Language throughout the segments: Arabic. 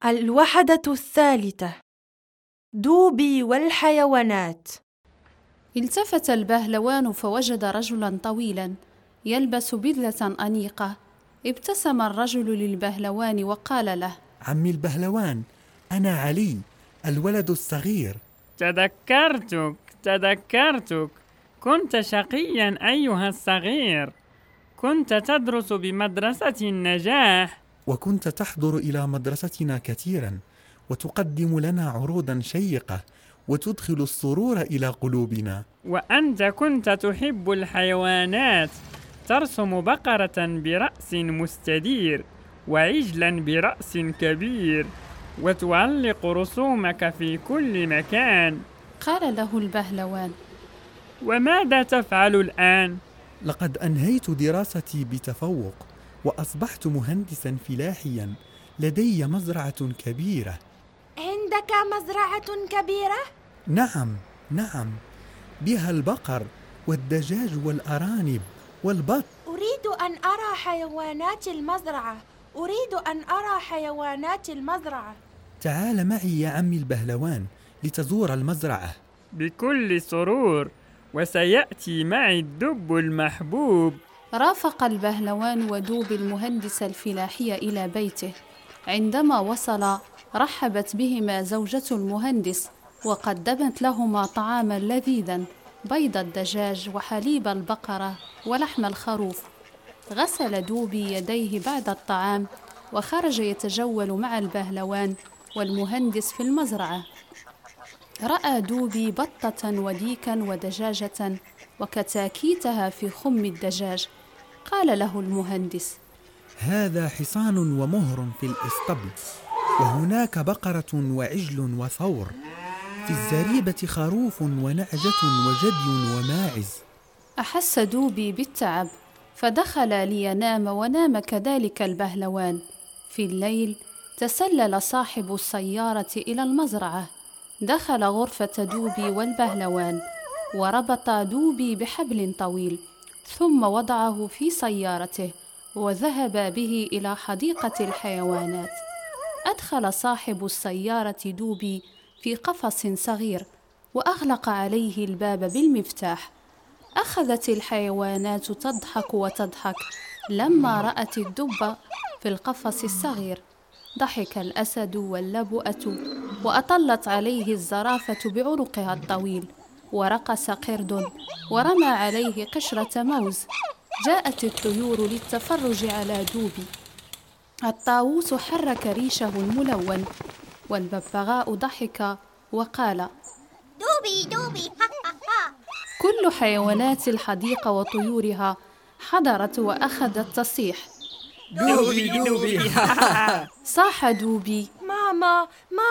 الوحدة الثالثة. دوبي والحيوانات. التفت البهلوان فوجد رجلاً طويلاً يلبس بدلة أنيقة. ابتسم الرجل للبهلوان وقال له: عمي البهلوان، أنا علي الولد الصغير. تذكرتك. كنت شقياً أيها الصغير. كنت تدرس بمدرسة النجاح، وكنت تحضر إلى مدرستنا كثيراً، وتقدم لنا عروضاً شيقة وتدخل السرور إلى قلوبنا. وأنت كنت تحب الحيوانات، ترسم بقرة برأس مستدير وعجلا برأس كبير، وتعلق رسومك في كل مكان. قال له البهلوان: وماذا تفعل الآن؟ لقد أنهيت دراستي بتفوق، وأصبحت مهندساً فلاحياً، لدي مزرعة كبيرة. عندك مزرعة كبيرة؟ نعم، بها البقر والدجاج والأرانب والبط. أريد أن أرى حيوانات المزرعة. تعال معي يا عمي البهلوان لتزور المزرعة. بكل سرور، وسيأتي معي الدب المحبوب. رافق البهلوان ودوب المهندس الفلاحي إلى بيته. عندما وصل رحبت بهما زوجة المهندس وقدمت لهما طعاما لذيذا: بيض الدجاج وحليب البقرة ولحم الخروف. غسل دوبي يديه بعد الطعام وخرج يتجول مع البهلوان والمهندس في المزرعة. رأى دوبي بطة وديكا ودجاجة وكتاكيتها في خم الدجاج. قال له المهندس: هذا حصان ومهر في الإسطبل، وهناك بقرة وعجل وثور، في الزريبة خروف ونعجة وجدي وماعز. أحس دوبي بالتعب فدخل لينام، ونام كذلك البهلوان. في الليل تسلل صاحب السيارة إلى المزرعة. دخل غرفة دوبي والبهلوان وربط دوبي بحبل طويل، ثم وضعه في سيارته وذهب به إلى حديقة الحيوانات. أدخل صاحب السيارة دوبي في قفص صغير وأغلق عليه الباب بالمفتاح. أخذت الحيوانات تضحك وتضحك لما رأت الدب في القفص الصغير. ضحك الأسد واللبؤة، وأطلت عليه الزرافة بعنقها الطويل، ورقص قرد ورمى عليه قشرة موز. جاءت الطيور للتفرج على دوبي. الطاووس حرك ريشه الملون، والببغاء ضحك وقال: دوبي كل حيوانات الحديقة وطيورها حضرت وأخذت تصيح: دوبي صاح دوبي: ماما،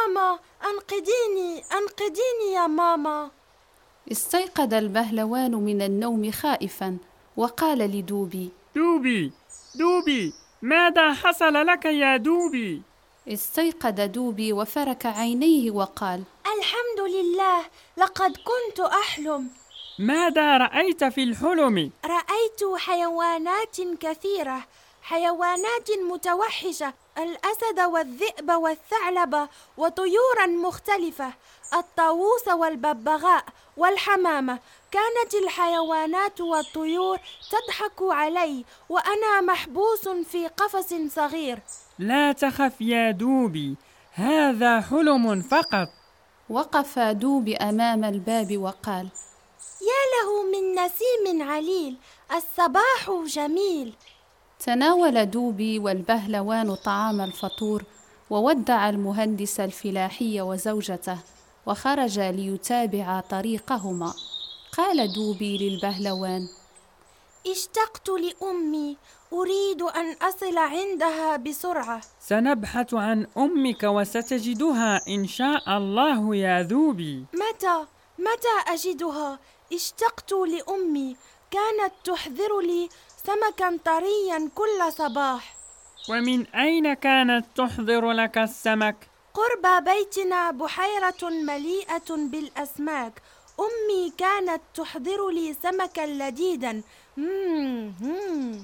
أنقذيني يا ماما. استيقظ البهلوان من النوم خائفا وقال لدوبي: دوبي، ماذا حصل لك يا دوبي؟ استيقظ دوبي وفرك عينيه وقال: الحمد لله، لقد كنت أحلم. ماذا رأيت في الحلم؟ رأيت حيوانات كثيرة، حيوانات متوحشة، الأسد والذئب والثعلب وطيورا مختلفة، الطاووس والببغاء والحمامة. كانت الحيوانات والطيور تضحك علي وأنا محبوس في قفص صغير. لا تخف يا دوبي، هذا حلم فقط. وقف دوبي أمام الباب وقال: يا له من نسيم عليل، الصباح جميل. تناول دوبي والبهلوان طعام الفطور، وودع المهندس الفلاحي وزوجته، وخرج ليتابع طريقهما. قال دوبي للبهلوان: اشتقت لأمي، أريد أن أصل عندها بسرعة. سنبحث عن أمك وستجدها إن شاء الله يا دوبي. متى أجدها؟ اشتقت لأمي، كانت تحضر لي سمكا طريا كل صباح. ومن أين كانت تحضر لك السمك؟ قرب بيتنا بحيرة مليئة بالأسماك، أمي كانت تحضر لي سمكا لذيذا.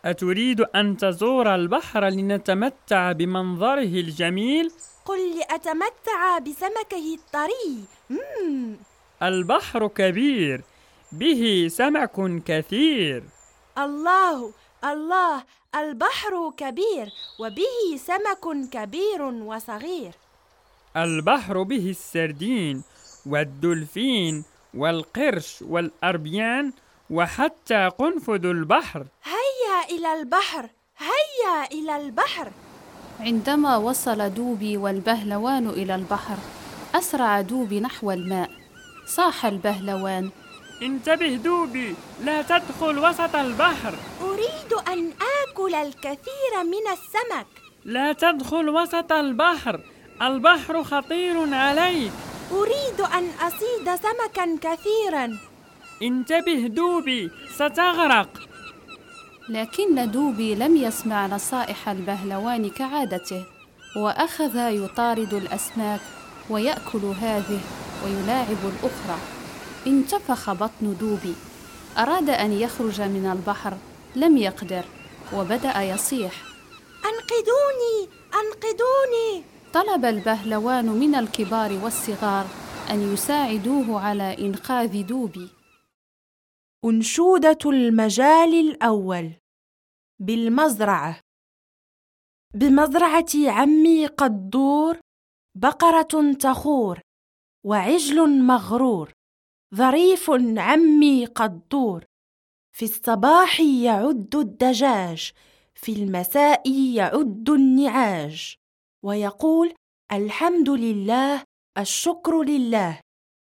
أتريد أن تزور البحر لنتمتع بمنظره الجميل؟ قل لي أتمتع بسمكه الطري. البحر كبير، به سمك كثير. الله الله، البحر كبير وبه سمك كبير وصغير. البحر به السردين والدولفين والقرش والأربيان وحتى قنفذ البحر. هيا إلى البحر، هيا إلى البحر. عندما وصل دوبي والبهلوان إلى البحر، أسرع دوبي نحو الماء. صاح البهلوان: انتبه دوبي، لا تدخل وسط البحر. أريد أن آكل الكثير من السمك. لا تدخل وسط البحر، البحر خطير عليك. أريد أن أصيد سمكا كثيرا. انتبه دوبي، ستغرق. لكن دوبي لم يسمع نصائح البهلوان كعادته، وأخذ يطارد الأسماك ويأكل هذه ويلاعب الأخرى. انتفخ بطن دوبي، أراد أن يخرج من البحر، لم يقدر وبدأ يصيح: أنقذوني أنقذوني. طلب البهلوان من الكبار والصغار أن يساعدوه على إنقاذ دوبي. أنشودة المجال الأول. بالمزرعة. بمزرعة عمي قدور بقرة تخور وعجل مغرور، ظريف عمي قدور. في الصباح يعد الدجاج، في المساء يعد النعاج، ويقول: الحمد لله الشكر لله.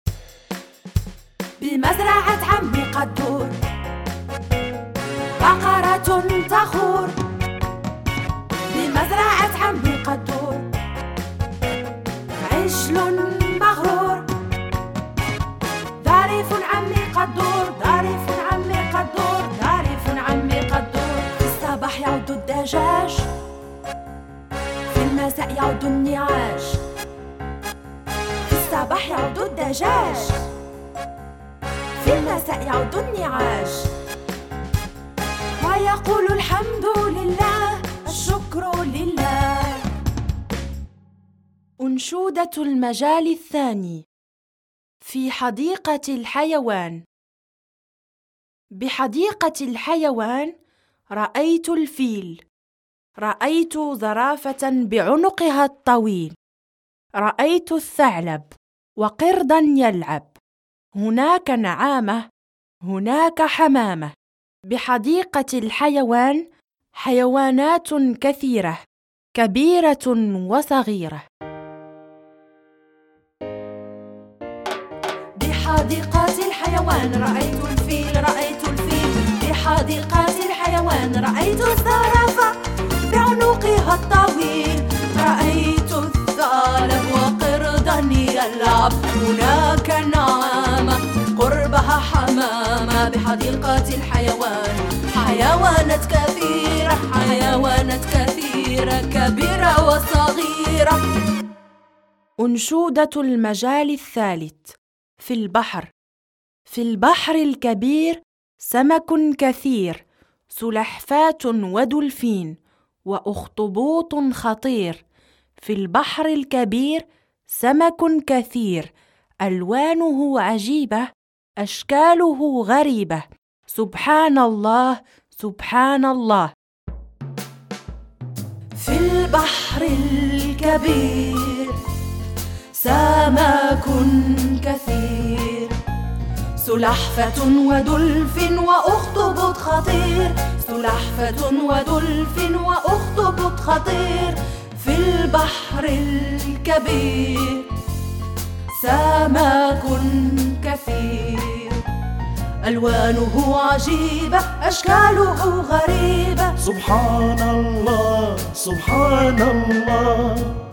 بمزرعة عمي قدور بقرة تخور، بمزرعة عمي قدور عجل مغرور، ظريف عمي قدور، ظريف عمي قدور، ظريف عمي قدور. في الصباح يعود الدجاج، في المساء يعود النعاج، في الصباح يعود الدجاج، في المساء يعود النعاج، ويقول: الحمد لله الشكر لله. أنشودة المجال الثاني. في حديقة الحيوان. بحديقة الحيوان رأيت الفيل، رأيت زرافة بعنقها الطويل، رأيت الثعلب وقردا يلعب، هناك نعامة، هناك حمامة. بحديقة الحيوان حيوانات كثيرة، كبيرة وصغيرة. بحديقة الحيوان رأيت الفيل، رأيت الفيل. بحديقة الحيوان رأيت الزرافة بعنقها الطويل، رأيت الثعلب وقردا يلعب، هناك نعامة قربها حمامة. بحديقة الحيوان حيوانات كثيرة، حيوانات كثيرة، كبيرة وصغيرة. أنشودة المجال الثالث. في البحر. في البحر الكبير سمك كثير، سلحفاة ودولفين وأخطبوط خطير. في البحر الكبير سمك كثير، ألوانه عجيبة، أشكاله غريبة. سبحان الله سبحان الله. في البحر الكبير سمك كثير، سلحفاة ودولفين وأخطبوط خطير، سلحفاة ودولفين وأخطبوط خطير. في البحر الكبير سمك كثير، ألوانه عجيبة، أشكاله غريبة. سبحان الله سبحان الله.